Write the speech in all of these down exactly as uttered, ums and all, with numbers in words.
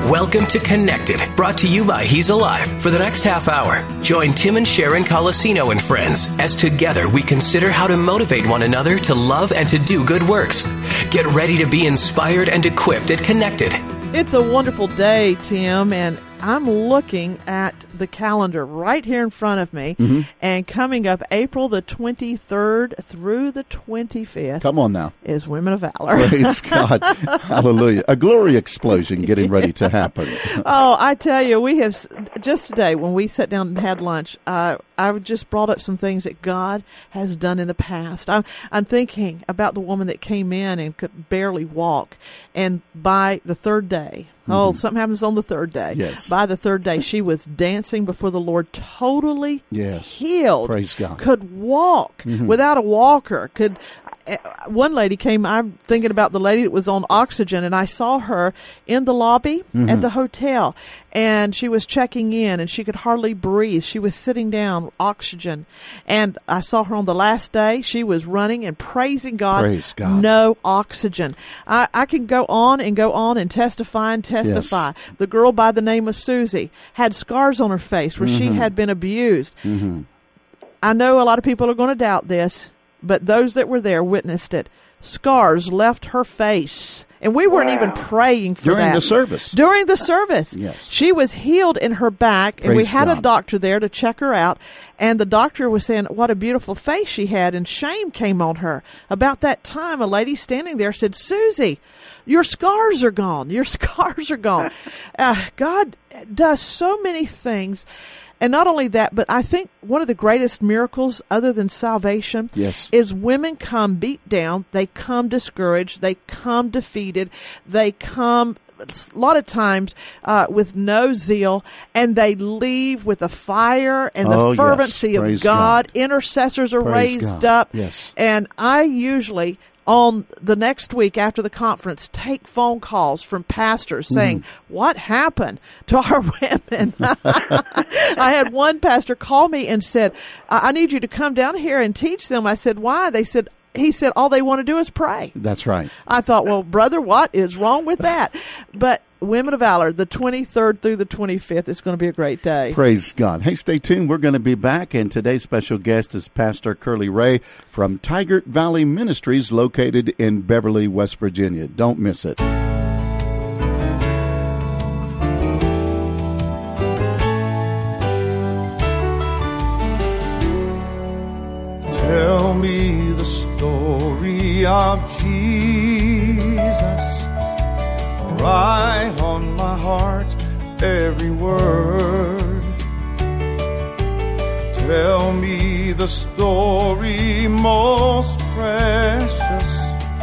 Welcome to Connected, brought to you by He's Alive. For the next half hour, join Tim and Sharon Colosino and friends as together we consider how to motivate one another to love and to do good works. Get ready to be inspired and equipped at Connected. It's a wonderful day, Tim, and I'm looking at the calendar right here in front of me, mm-hmm. and coming up April the twenty-third through the twenty-fifth. Come on now. Is Women of Valor. Praise God. Hallelujah. A glory explosion getting ready to happen. Oh, I tell you, we have, just today when we sat down and had lunch, uh, I just brought up some things that God has done in the past. I'm, I'm thinking about the woman that came in and could barely walk, and by the third day, mm-hmm. oh, something happens on the third day. Yes. By the third day, she was dancing before the Lord, totally yes. healed. Praise God. Could walk mm-hmm. without a walker. Could. One lady came, I'm thinking about the lady that was on oxygen, and I saw her in the lobby mm-hmm. at the hotel, and she was checking in, and she could hardly breathe. She was sitting down, oxygen, and I saw her on the last day. She was running and praising God. Praise God. No oxygen. I, I can go on and go on and testify and testify. Yes. The girl by the name of Susie had scars on her face where mm-hmm. she had been abused. Mm-hmm. I know a lot of people are going to doubt this, but those that were there witnessed it. Scars left her face. And we weren't wow. even praying for During that. During the service. During the service. Yes. She was healed in her back, Praise and we had God. a doctor there to check her out. And the doctor was saying what a beautiful face she had, and shame came on her. About that time, a lady standing there said, Susie, your scars are gone. Your scars are gone. uh, God does so many things. And not only that, but I think one of the greatest miracles other than salvation yes. is women come beat down, they come discouraged, they come defeated, they come a lot of times uh, with no zeal, and they leave with a fire and the oh, fervency yes. of Praise God. God. Intercessors are Praise raised God. up. Yes. And I usually, on the next week after the conference, take phone calls from pastors saying, mm. what happened to our women? I had one pastor call me and said, I need you to come down here and teach them. I said, why? They said, he said, all they want to do is pray. That's right. I thought, well, brother, what is wrong with that? But Women of Valor, the twenty-third through the twenty-fifth, is going to be a great day. Praise God. Hey, stay tuned. We're going to be back, and today's special guest is Pastor Curly Ray from Tygart Valley Ministries, located in Beverly, West Virginia. Don't miss it. Tell me the story of Jesus. Right on my heart, every word. Tell me the story most precious,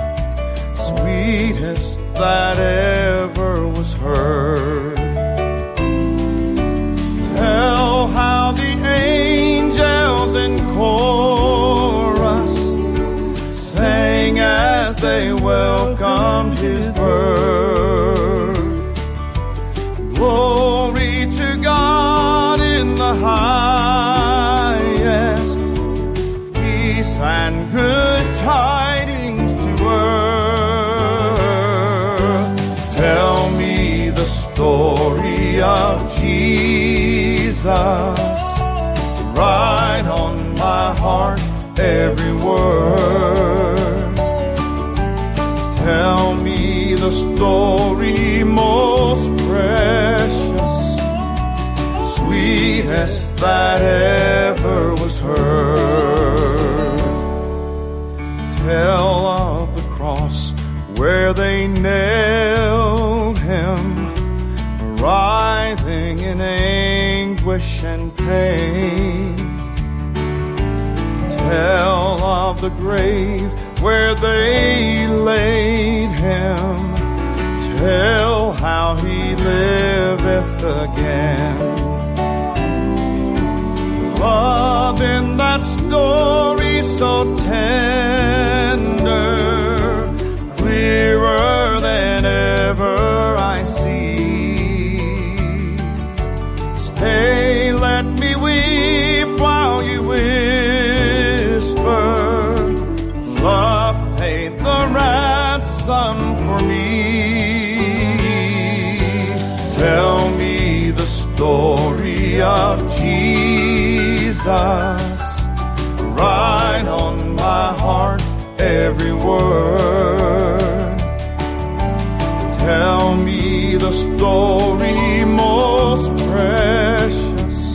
sweetest that ever was heard. Tell how the angels in chorus sang as they welcomed his birth. Glory to God in the highest, peace and good tidings to earth. Tell me the story of Jesus, right on my heart, every word. Tell me the story most precious, sweetest that ever was heard. Tell of the cross where they nailed him, writhing in anguish and pain. Tell of the grave where they laid him. Tell how he liveth again. Love in that story so tender, clearer than ever I see. Stay, let me weep while you whisper. Love paid the ransom for me. story of Jesus right on my heart, every word. Tell me the story most precious,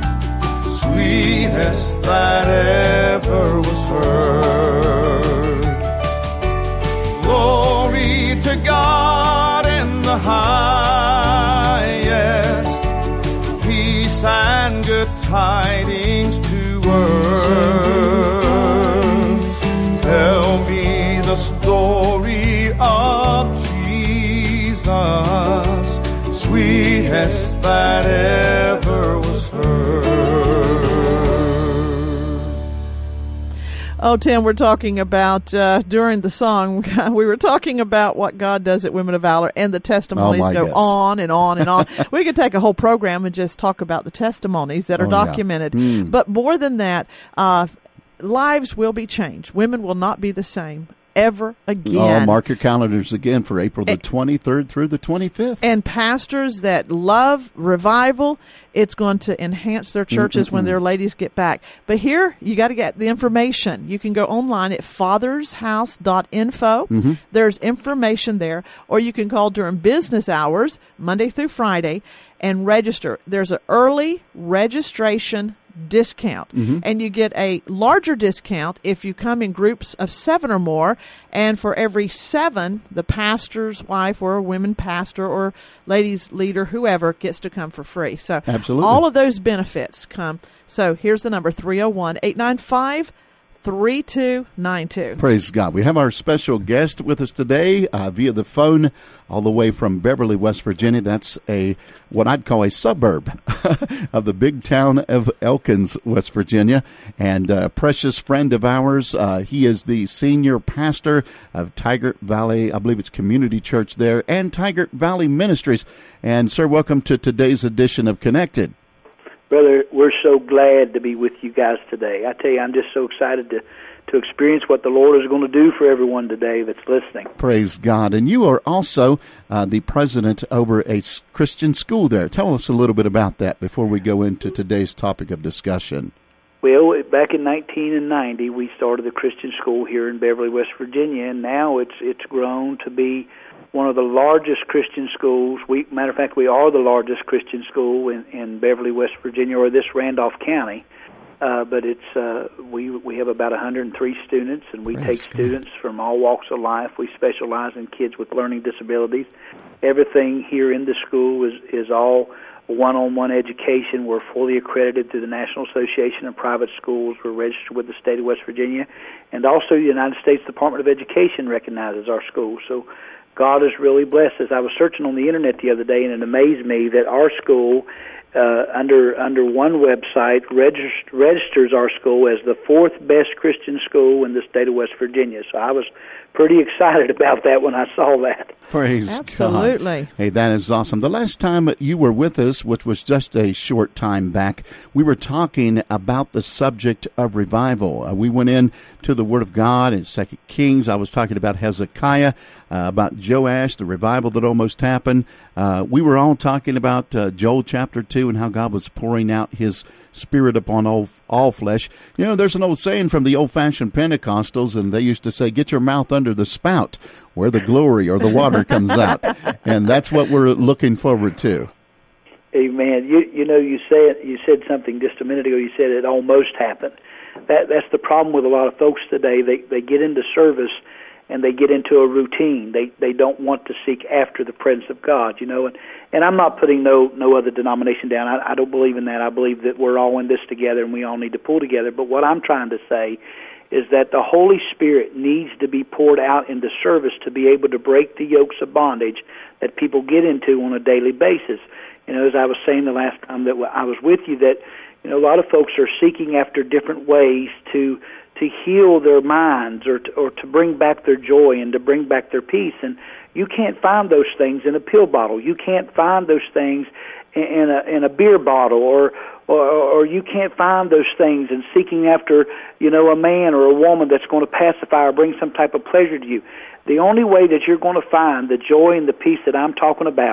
sweetest that ever was heard. Glory to God in the highest, peace and good tidings to earth. Tell me the story of Jesus, sweetest that ever was heard. Oh, Tim, we're talking about, uh, during the song, we were talking about what God does at Women of Valor, and the testimonies oh go yes. on and on and on. We could take a whole program and just talk about the testimonies that are oh, yeah. documented. Mm. But more than that, uh, lives will be changed. Women will not be the same ever again. Oh, mark your calendars again for April the twenty-third through the twenty-fifth. And pastors that love revival, it's going to enhance their churches Mm-mm-mm. when their ladies get back. But here, you got to get the information. You can go online at fathers house dot info. Mm-hmm. There's information there. Or you can call during business hours, Monday through Friday, and register. There's an early registration discount, mm-hmm. and you get a larger discount if you come in groups of seven or more, and for every seven, the pastor's wife or a women pastor or ladies leader, whoever, gets to come for free. So absolutely, all of those benefits come. So here's the number, three oh one, eight nine five, three two nine two. Praise God. We have our special guest with us today uh, via the phone, all the way from Beverly, West Virginia. That's a what I'd call a suburb of the big town of Elkins, West Virginia, and a precious friend of ours. Uh, he is the senior pastor of Tygart Valley, I believe it's Community Church there, and Tygart Valley Ministries. And sir, welcome to today's edition of Connected. Brother, we're so glad to be with you guys today. I tell you, I'm just so excited to, to experience what the Lord is going to do for everyone today that's listening. Praise God. And you are also uh, the president over a Christian school there. Tell us a little bit about that before we go into today's topic of discussion. Well, back in nineteen ninety, we started a Christian school here in Beverly, West Virginia, and now it's it's grown to be one of the largest Christian schools. We, matter of fact, we are the largest Christian school in, in Beverly, West Virginia, or this Randolph County. Uh, but it's uh, we we have about one hundred three students, and we Praise take God. students from all walks of life. We specialize in kids with learning disabilities. Everything here in the school is is all one-on-one education. We're fully accredited through the National Association of Private Schools. We're registered with the state of West Virginia, and also the United States Department of Education recognizes our school. So God has really blessed us. I was searching on the internet the other day, and it amazed me that our school, uh, under under one website, regist- registers our school as the fourth best Christian school in the state of West Virginia. So I was pretty excited about that when I saw that. Praise Absolutely. God. Hey, that is awesome. The last time you were with us, which was just a short time back, we were talking about the subject of revival. Uh, we went in to the Word of God in Second Kings. I was talking about Hezekiah, uh, about Joash, the revival that almost happened. Uh, we were all talking about uh, Joel chapter two and how God was pouring out His Spirit upon all, all flesh. You know, there's an old saying from the old-fashioned Pentecostals, and they used to say, get your mouth under the spout where the glory or the water comes out. And that's what we're looking forward to. Amen. You you know, you said you said something just a minute ago. You said it almost happened. That that's the problem with a lot of folks today. They they get into service and they get into a routine. They they don't want to seek after the presence of God. You know, and, and I'm not putting no no other denomination down. I, I don't believe in that. I believe that we're all in this together and we all need to pull together. But what I'm trying to say is that the Holy Spirit needs to be poured out into service to be able to break the yokes of bondage that people get into on a daily basis. You know, as I was saying the last time that I was with you, that, you know, a lot of folks are seeking after different ways to to heal their minds or to, or to bring back their joy and to bring back their peace. And you can't find those things in a pill bottle. You can't find those things in, in a in a beer bottle, or or, or you can't find those things in seeking after, you know, a man or a woman that's going to pacify or bring some type of pleasure to you. The only way that you're going to find the joy and the peace that I'm talking about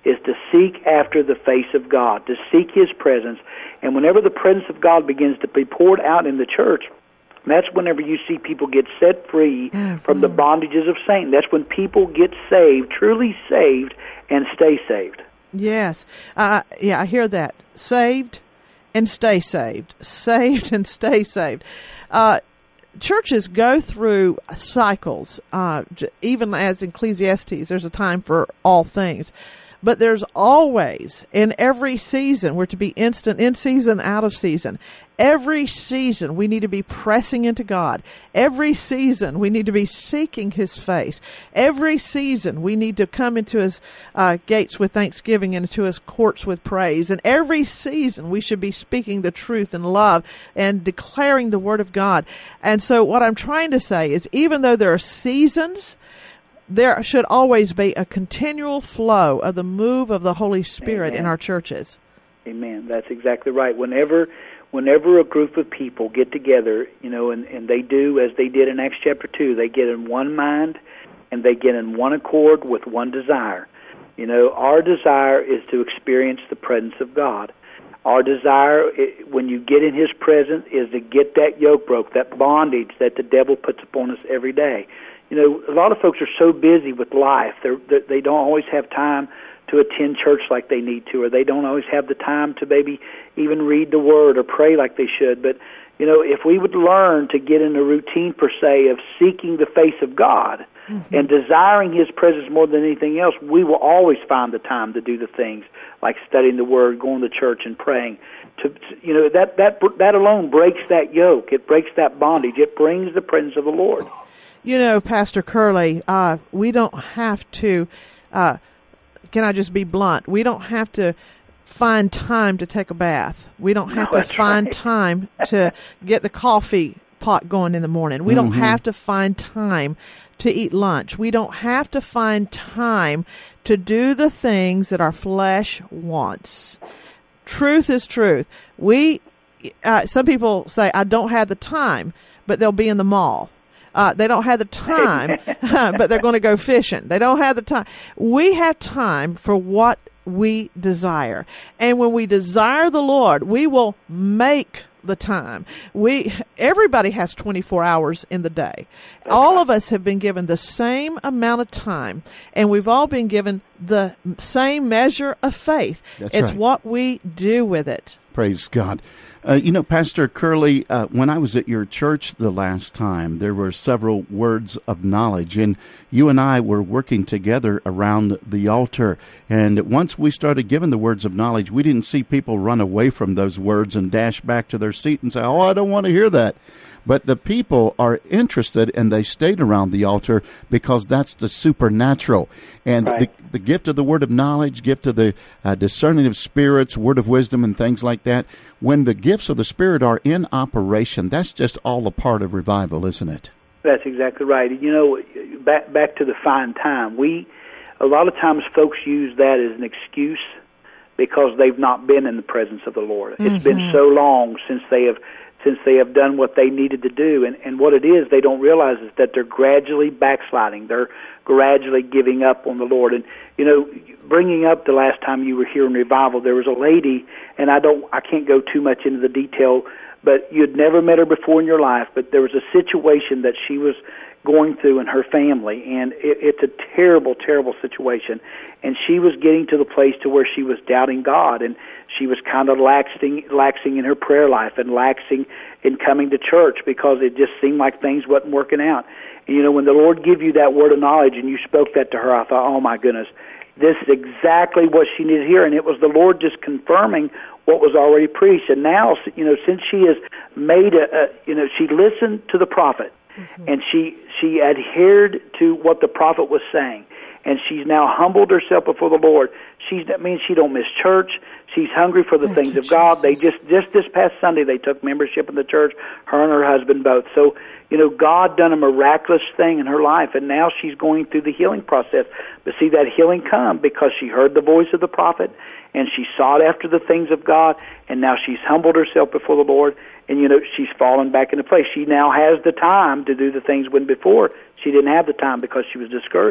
is to seek after the face of God, to seek His presence. And whenever the presence of God begins to be poured out in the church, that's whenever you see people get set free mm-hmm. from the bondages of Satan. That's when people get saved, truly saved, and stay saved. Yes. Uh, yeah, I hear that. Saved and stay saved. Saved and stay saved. Uh, churches go through cycles. Uh, even as in Ecclesiastes, there's a time for all things. But there's always, in every season, we're to be instant, in season, out of season. Every season, we need to be pressing into God. Every season, we need to be seeking His face. Every season, we need to come into His uh, gates with thanksgiving and into His courts with praise. And every season, we should be speaking the truth in love and declaring the Word of God. And so what I'm trying to say is, even though there are seasons, there should always be a continual flow of the move of the Holy Spirit Amen. In our churches. Amen. That's exactly right. Whenever whenever a group of people get together, you know, and, and they do as they did in Acts chapter two, they get in one mind and they get in one accord with one desire. You know, our desire is to experience the presence of God. Our desire, when you get in His presence, is to get that yoke broke, that bondage that the devil puts upon us every day. You know, a lot of folks are so busy with life, they're, they don't always have time to attend church like they need to, or they don't always have the time to maybe even read the Word or pray like they should. But, you know, if we would learn to get in a routine, per se, of seeking the face of God mm-hmm. and desiring His presence more than anything else, we will always find the time to do the things like studying the Word, going to church, and praying. To, you know, that, that, that alone breaks that yoke. It breaks that bondage. It brings the presence of the Lord. You know, Pastor Curley, uh, we don't have to, uh, can I just be blunt? We don't have to find time to take a bath. We don't have no, to find right. time to get the coffee pot going in the morning. We mm-hmm. don't have to find time to eat lunch. We don't have to find time to do the things that our flesh wants. Truth is truth. We, uh, some people say, I don't have the time, but they'll be in the mall. Uh, they don't have the time, but they're going to go fishing. They don't have the time. We have time for what we desire. And when we desire the Lord, we will make the time. We everybody has twenty-four hours in the day. All of us have been given the same amount of time, and we've all been given the same measure of faith. That's it's right. what we do with it. Praise God. Uh, you know, Pastor Curley, uh, when I was at your church the last time, there were several words of knowledge, and you and I were working together around the altar. And once we started giving the words of knowledge, we didn't see people run away from those words and dash back to their seat and say, oh, I don't want to hear that. But the people are interested, and they stayed around the altar because that's the supernatural. And right. the, the gift of the word of knowledge, gift of the uh, discerning of spirits, word of wisdom, and things like that, when the gifts of the Spirit are in operation, that's just all a part of revival, isn't it? That's exactly right. You know, back back to the fine time, we a lot of times folks use that as an excuse because they've not been in the presence of the Lord. Mm-hmm. It's been so long since they have since they have done what they needed to do. And, and what it is, they don't realize is that they're gradually backsliding. They're gradually giving up on the Lord. And, you know, bringing up the last time you were here in revival, there was a lady, and I don't, I can't go too much into the detail, but you'd never met her before in your life, but there was a situation that she was going through in her family, and it, it's a terrible, terrible situation. And she was getting to the place to where she was doubting God, and she was kind of laxing, laxing in her prayer life and laxing in coming to church because it just seemed like things wasn't working out. And, you know, when the Lord gave you that word of knowledge and you spoke that to her, I thought, oh, my goodness, this is exactly what she needed to hear. And it was the Lord just confirming what was already preached. And now, you know, since she has made a, a you know, she listened to the prophet, mm-hmm. and she she adhered to what the prophet was saying. And she's now humbled herself before the Lord. She's, that means she don't miss church. She's hungry for the Thank things you, of God. Jesus. They just, just this past Sunday, they took membership in the church, her and her husband both. So, you know, God done a miraculous thing in her life, and now she's going through the healing process. But see, that healing come because she heard the voice of the prophet, and she sought after the things of God, and now she's humbled herself before the Lord, and, you know, she's fallen back into place. She now has the time to do the things when before she didn't have the time because she was discouraged.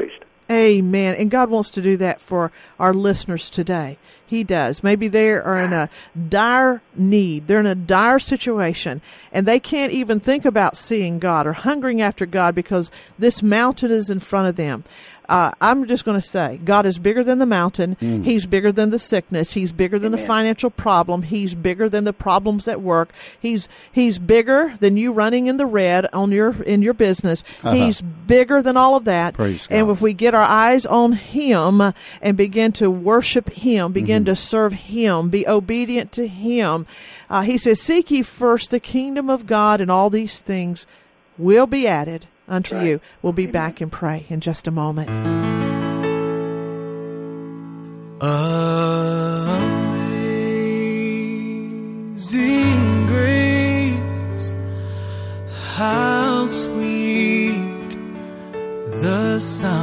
Amen. And God wants to do that for our listeners today. He does. Maybe they are in a dire need. They're in a dire situation, and they can't even think about seeing God or hungering after God because this mountain is in front of them. Uh, I'm just going to say, God is bigger than the mountain. Mm. He's bigger than the sickness. He's bigger than Amen. The financial problem. He's bigger than the problems at work. He's He's bigger than you running in the red on your in your business. Uh-huh. He's bigger than all of that. Praise and God. If we get our eyes on Him and begin to worship Him, begin mm-hmm. to serve Him, be obedient to Him, uh, He says, "Seek ye first the kingdom of God, and all these things will be added unto right. you." We'll be Amen. Back and pray in just a moment. Amazing grace, how sweet the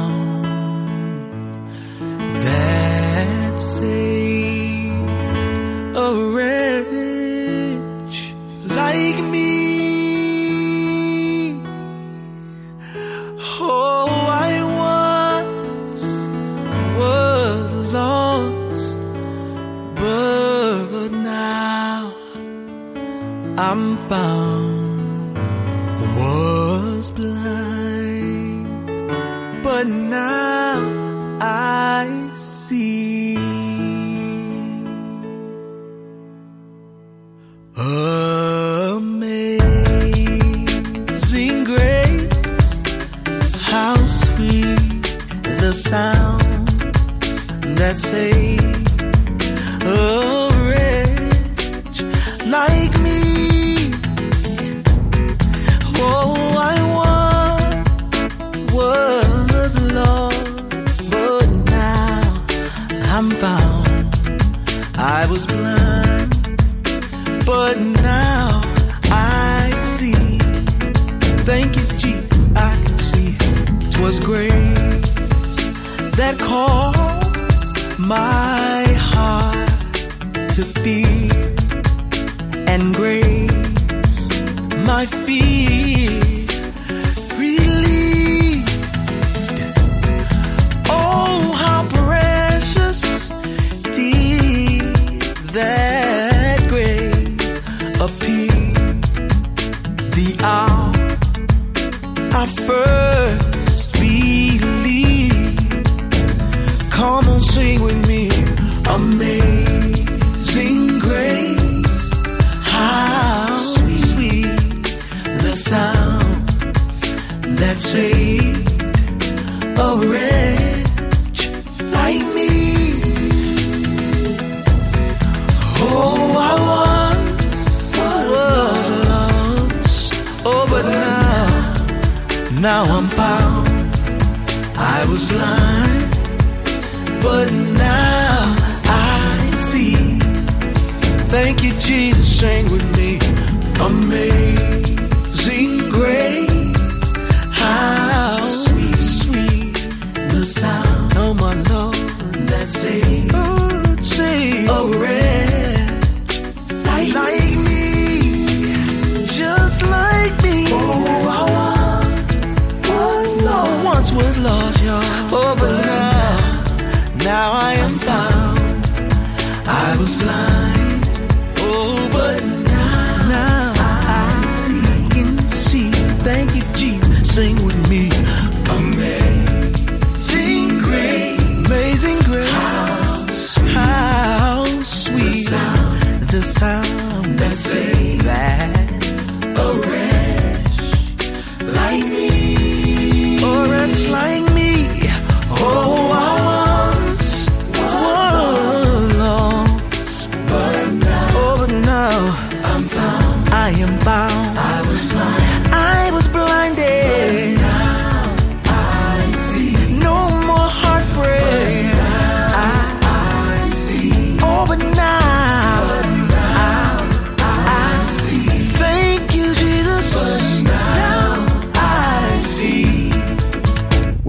sound that saved a wretch like me. Oh, I once was lost, but now I'm found. Was blind, but now I see. Amazing grace, how sweet the sound that saved a wretch like me. Oh, I once was lost, but now I'm found. I was blind, but now I see. Thank you, Jesus, I can see. 'Twas grace that caused my heart to fear, and grace my fear relieved. Oh, how precious did that grace appear the hour I first believed. Come on, sing with me. Amazing grace, how sweet, sweet the sound that saved a wretch like me. Oh, I once was lost, oh, but now, now I'm found. I was blind, but now I see. Thank you, Jesus, sing with me. Amazing grace, how sweet, sweet the sound, oh my Lord, that saved, oh, that saved a wretch like, like me, just like me. Oh, I once was lost, once was lost, y'all. Oh, but now, now I am found. I was blind, oh, but now, now I see, I can see. Thank you, Jesus, sing with me. Amazing grace, amazing grace, how sweet, how sweet the sound, the sound that saved that a wretch like me, a wretch like me. Oh, I once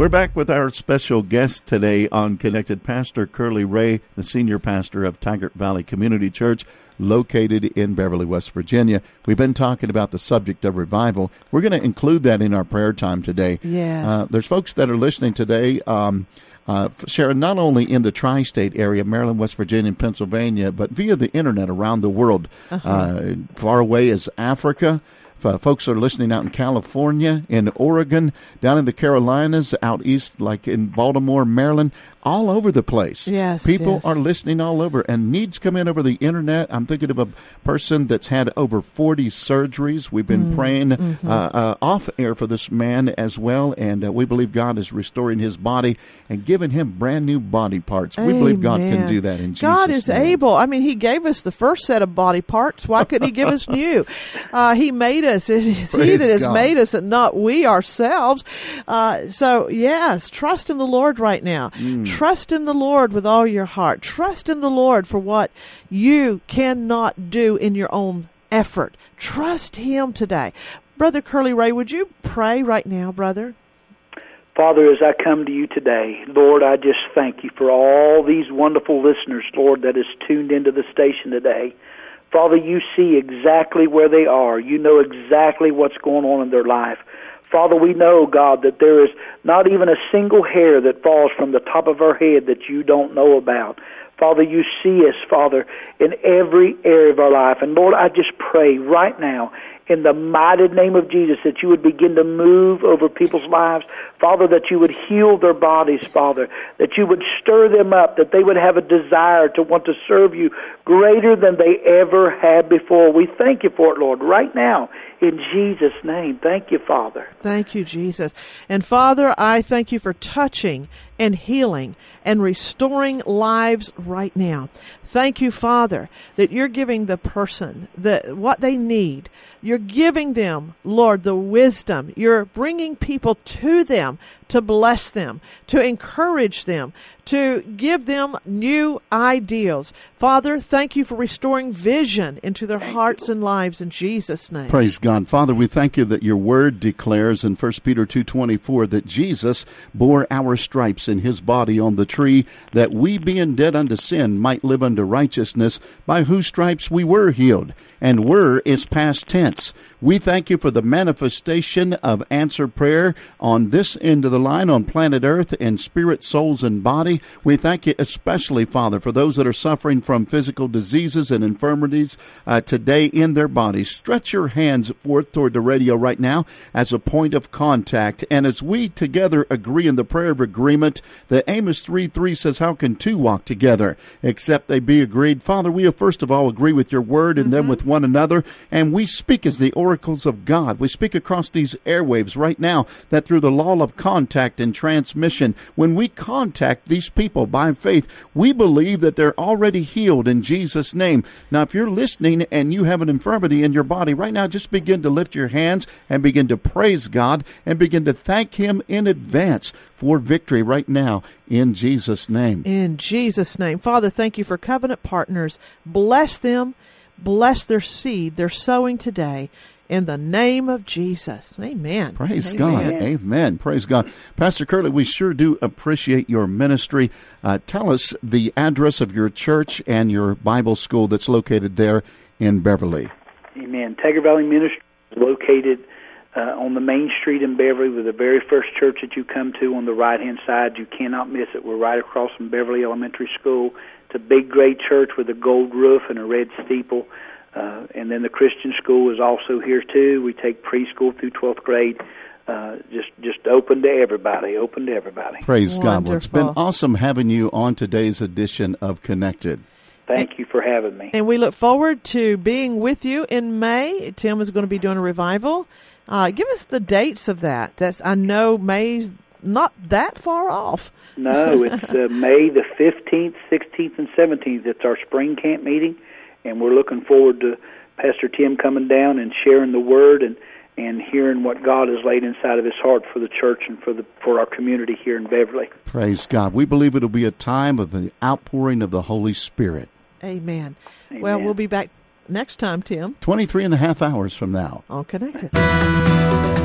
We're back with our special guest today on Connected, Pastor Curly Ray, the senior pastor of Taggart Valley Community Church, located in Beverly, West Virginia. We've been talking about the subject of revival. We're going to include that in our prayer time today. Yes. Uh, there's folks that are listening today, um, uh, Sharon, not only in the tri-state area, Maryland, West Virginia, and Pennsylvania, but via the internet around the world. Uh-huh. Uh, far away as Africa. Uh, folks are listening out in California, in Oregon, down in the Carolinas, out east like in Baltimore, Maryland, all over the place. Yes, People yes. are listening all over, and needs come in over the internet. I'm thinking of a person that's had over forty surgeries. We've been mm, praying mm-hmm. uh, uh, off air for this man as well, and uh, we believe God is restoring his body and giving him brand new body parts. Amen. We believe God can do that in Jesus' name. God is able. I mean, he gave us the first set of body parts. Why couldn't he give us new? Uh, he made us. It is Praise he that has God. made us and not we ourselves. Uh, so, yes, trust in the Lord right now. Mm. Trust in the Lord with all your heart. Trust in the Lord for what you cannot do in your own effort. Trust him today. Brother Curly Ray, would you pray right now, brother? Father, as I come to you today, Lord, I just thank you for all these wonderful listeners, Lord, that is tuned into the station today. Father, you see exactly where they are. You know exactly what's going on in their life. Father, we know, God, that there is not even a single hair that falls from the top of our head that you don't know about. Father, you see us, Father, in every area of our life. And Lord, I just pray right now in the mighty name of Jesus that you would begin to move over people's lives. Father, that you would heal their bodies, Father, that you would stir them up, that they would have a desire to want to serve you greater than they ever had before. We thank you for it, Lord, right now. In Jesus' name, thank you, Father. Thank you, Jesus. And Father, I thank you for touching and healing and restoring lives right now. Thank you, Father, that you're giving the person the what they need. You're giving them, Lord, the wisdom. You're bringing people to them to bless them, to encourage them, to give them new ideals. Father, thank you for restoring vision into their hearts and lives in Jesus' name. Praise God. Father, we thank you that your word declares in First Peter two twenty-four that Jesus bore our stripes in his body on the tree, that we, being dead unto sin, might live unto righteousness, by whose stripes we were healed. And were is past tense. We thank you for the manifestation of answered prayer on this end of the line on planet Earth in spirit, souls, and body. We thank you especially, Father, for those that are suffering from physical diseases and infirmities uh, today in their bodies. Stretch your hands forth toward the radio right now as a point of contact. And as we together agree in the prayer of agreement that Amos three three says, how can two walk together except they be agreed? Father, we first of all agree with your word and mm-hmm. then with one another, and we speak as the oracles of God. We speak across these airwaves right now that through the law of contact and transmission, when we contact these people by faith, we believe that they're already healed in Jesus' name. Now, if you're listening and you have an infirmity in your body right now, just begin to lift your hands and begin to praise God and begin to thank him in advance for victory right now in Jesus' name. In Jesus' name. Father, thank you for covenant partners. Bless them. Bless their seed, their sowing today, in the name of Jesus. Amen. Praise Amen. God. Amen. Praise God. Pastor Curly, we sure do appreciate your ministry. Uh, tell us the address of your church and your Bible school that's located there in Beverly. Amen. Taggart Valley Ministry is located uh, on the main street in Beverly with the very first church that you come to on the right-hand side. You cannot miss it. We're right across from Beverly Elementary School. It's a big gray church with a gold roof and a red steeple. Uh, and then the Christian school is also here, too. We take preschool through twelfth grade. Uh, just just open to everybody, open to everybody. Praise Wonderful. God. Well, it's been awesome having you on today's edition of Connected. Thank and, you for having me. And we look forward to being with you in May. Tim is going to be doing a revival. Uh, give us the dates of that. That's I know May's not that far off. No, it's uh, May the fifteenth, sixteenth, and seventeenth. It's our spring camp meeting, and we're looking forward to Pastor Tim coming down and sharing the Word and, and hearing what God has laid inside of his heart for the church and for the for our community here in Beverly. Praise God. We believe it'll be a time of the outpouring of the Holy Spirit. Amen. Amen. Well, we'll be back next time, Tim. twenty-three and a half hours from now. All Connected.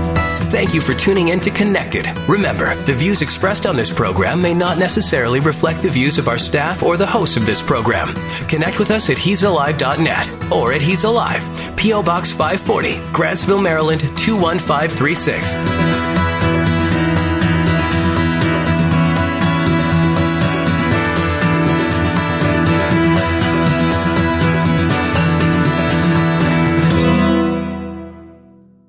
Thank you for tuning in to Connected. Remember, the views expressed on this program may not necessarily reflect the views of our staff or the hosts of this program. Connect with us at he's alive dot net or at He's Alive, P O. Box five forty, Grantsville, Maryland two one five three six.